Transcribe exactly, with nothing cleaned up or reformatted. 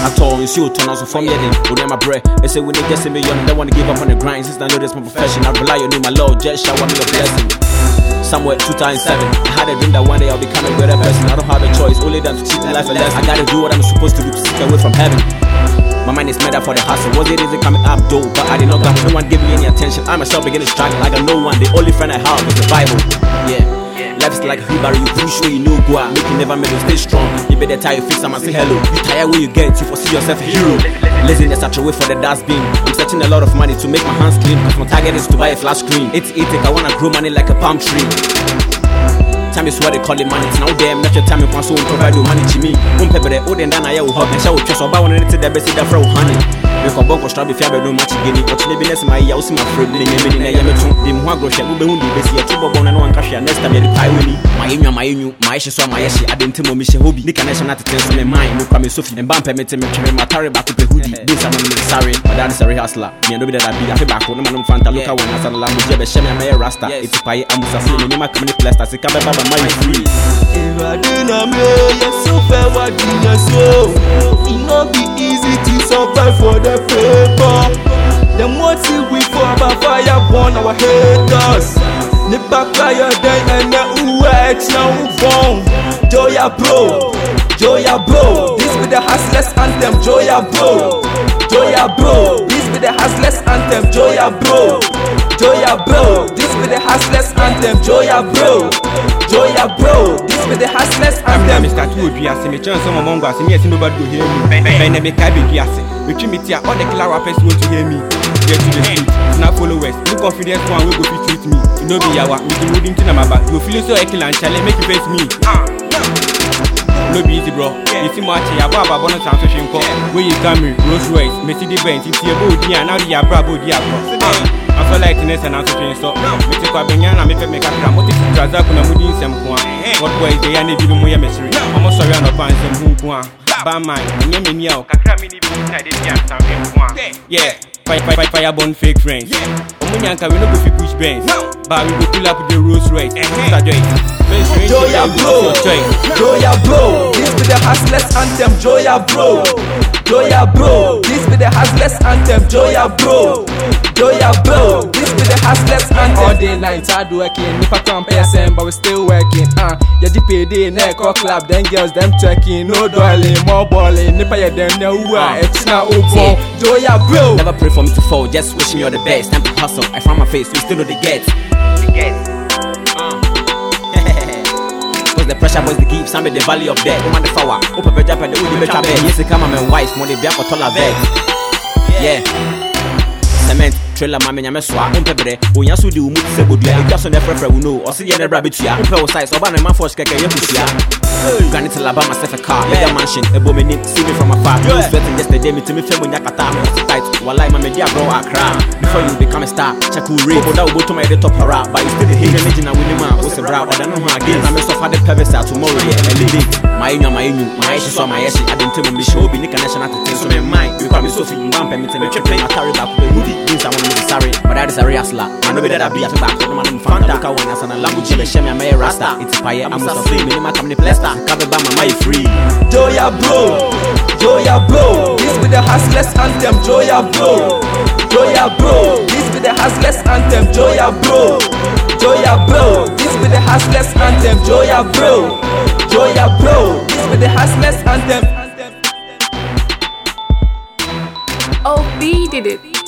at all. You see what turn out from me, then my breath. They say when they get to me, you don't want to give up on the grind. Since I know this my profession, I rely on you, my Lord. Just shower me a blessing. Somewhere two thousand seven, I had a dream that one day I'll become a better person. I don't have a choice, only than to cheat in life a lesson. I gotta do what I'm supposed to do to seek away from heaven. My mind is made up for the hustle. Was it easy coming up though? But I did not come. No one gave me any attention. I myself begin to struggle. I got no one. The only friend I have is the Bible. Yeah. Life is like a wheelbarrow. You push where you know go out. Make you never make you stay strong. You better tell you fix. I'ma say hello. You tired where you get. You foresee yourself a hero. Laziness I throw away for the dustbin. I'm searching a lot of money to make my hands clean. Cause my target is to buy a flash screen. It's eating. I wanna grow money like a palm tree. Time is what they call it money. It's now damn not your time you can so provide you money to me. One paper that old and then I will hug and show just about one to the best that for honey. We can bonk or strap if you have no much again. But maybe that's my house, my friend. Maybe I am the Muagro shall be only the two bone and one cash and next time the pie winnie. My in your my new my ashes or my ashes. I didn't tell me Hobby. Nick and I shall not attend to my mind. Look at me Sophie and bump permit me to my carry back to the hoodie. This I'm sorry, but that is a hustler. Me and that I be a back on the man Fanta look at one as a language of a shame and Rasta. It's a pie and Musa in my community plus as a cabba my free. If I didn't know you're so fair, what do you so? It not be easy to survive for the paper. The motive we for about fire burn our haters. The backfire day and the uwet now wrong. Joya bro, Joya bro. This be the hustlers anthem, Joya bro, Joya bro. This be the hustlers anthem, Joya bro, Joya bro. This be the hustlers anthem, Joya bro, Joya bro. This be the hustlers anthem. I'm Mister Two Biase, me chance some among us, me see nobody hear me. Ben me kai Biase. We treat me tia all the killer rappers want to hear me. Get to the street, now followers. No confidence one will go fit treat me. You know be yawa, me do moving to my back. You feel so excellent, challenge make you face me. No be easy, bro. You see much ya baba bonus and social call. Where you Camry, Rolls Royce, Mercedes Benz, it's your body and now the bravo dia bro. I feel like this and social so. Me take a benya and me make a gram. What is it? Traza kuna mudi some kwa. What boy they are need to mo ya mesri. I'm sorry on the pants and who kwa. Ba mine, nye me niao. Kakra mini bi na dey dia some kwa. Yeah. Fire, fire, fire, burn fake friends. Omunyanka we no go fit push Benz, but we go pull up the Rolls Royce. Joya bro, Joya bro. This be the hustlers anthem, Joya bro, Joya bro. This be the hustlers anthem, Joya bro, Joya bro. This be the hustlers anthem. All day night hard working, if I can't pay a but we still working. Ah, yeah, the payday neck or club, then girls them checking, no darling, more balling. Nipa ya them know why it's not open. Joya bro. Never pray for me to fall, just wishing you all the best. Time to hustle, I found my face, you still know the get. The get. Uh. Cause the pressure was the gift, some the valley of death. Woman the flower, open the Japan, the wood, the better bed. Yes, they come and wife, money be up for taller bed. Yeah. Cement, trailer, mammy, and Meswa, on pepper, when you do move the Budia, just on the prefer, we know, or see the rabbit here, on pale size, or banana for skaka, Yapusia. Granite Alabama, myself a car, mega mansion, a booming, see me from afar. You sweating yesterday, me to me film when Yakata, tight, while I'm a media bro, I cry. Before you become a star, Chaku Ray, but I will go to my top hara, but you still the hidden legend, and winning man, what's a brow, I don't know how again, I'm a soft the Pavesa tomorrow, and living. My in my in, my ashes on my ashes, I didn't tell me show be Nick and National to so my mind. You come so fit, bump and me to play my carry back with the hoodie. Means I want to be sorry, but that is a real slut. I know that I be at the back of the man Fanta. Look at one as an language, the shame, I'm a rasta. It's fire, I'm so free, minimum company plaster. Cover by my mind free. Joya bro, Joya bro. This be the hustlers anthem, Joya bro, Joya bro. This be the hustlers anthem, Joya bro, Joya bro. This be the hustlers anthem, Joya bro, Joya bro. This be the hustlers anthem. Oh, B did it.